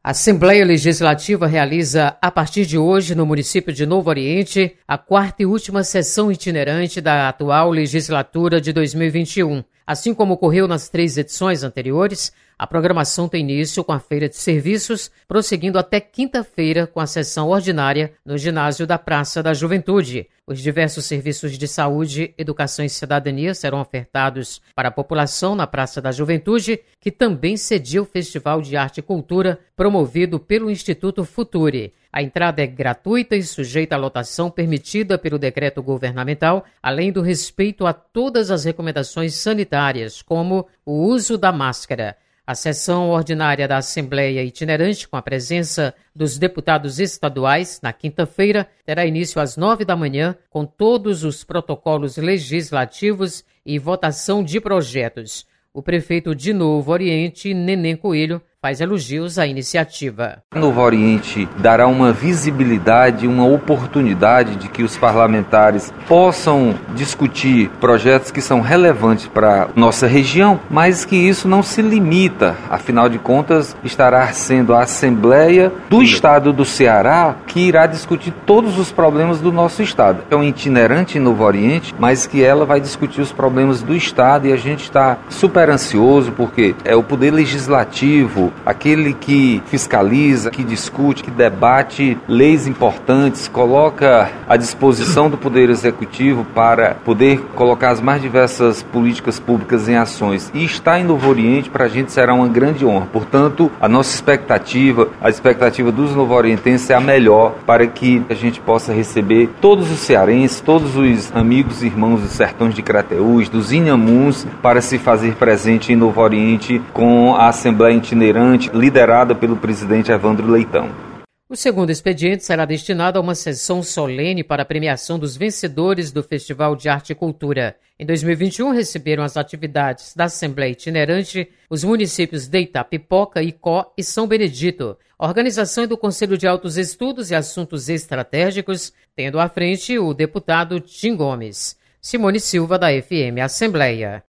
A Assembleia Legislativa realiza, a partir de hoje, no município de Novo Oriente, a quarta e última sessão itinerante da atual legislatura de 2021. Assim como ocorreu nas 3 edições anteriores, a programação tem início com a feira de serviços, prosseguindo até quinta-feira com a sessão ordinária no ginásio da Praça da Juventude. Os diversos serviços de saúde, educação e cidadania serão ofertados para a população na Praça da Juventude, que também cedia o Festival de Arte e Cultura promovido pelo Instituto Futuri. A entrada é gratuita e sujeita à lotação permitida pelo decreto governamental, além do respeito a todas as recomendações sanitárias, como o uso da máscara. A sessão ordinária da Assembleia Itinerante, com a presença dos deputados estaduais, na quinta-feira, terá início às 9 da manhã, com todos os protocolos legislativos e votação de projetos. O prefeito de Novo Oriente, Neném Coelho, faz elogios à iniciativa. Novo Oriente dará uma visibilidade, uma oportunidade de que os parlamentares possam discutir projetos que são relevantes para nossa região, mas que isso não se limita. Afinal de contas, estará sendo a Assembleia do Estado do Ceará que irá discutir todos os problemas do nosso Estado. É um itinerante em Novo Oriente, mas que ela vai discutir os problemas do Estado e a gente está super ansioso porque é o Poder Legislativo, aquele que fiscaliza, que discute, que debate leis importantes, coloca à disposição do Poder Executivo para poder colocar as mais diversas políticas públicas em ações. E estar em Novo Oriente para a gente será uma grande honra. Portanto, a nossa expectativa, a expectativa dos novo-orientenses é a melhor para que a gente possa receber todos os cearenses, todos os amigos e irmãos dos sertões de Crateús, dos Inhamuns, para se fazer presente em Novo Oriente com a Assembleia Itinerante liderada pelo presidente Evandro Leitão. O segundo expediente será destinado a uma sessão solene para a premiação dos vencedores do Festival de Arte e Cultura. Em 2021, receberam as atividades da Assembleia Itinerante os municípios de Itapipoca, Icó e São Benedito. A organização é do Conselho de Altos Estudos e Assuntos Estratégicos, tendo à frente o deputado Tim Gomes. Simone Silva, da FM Assembleia.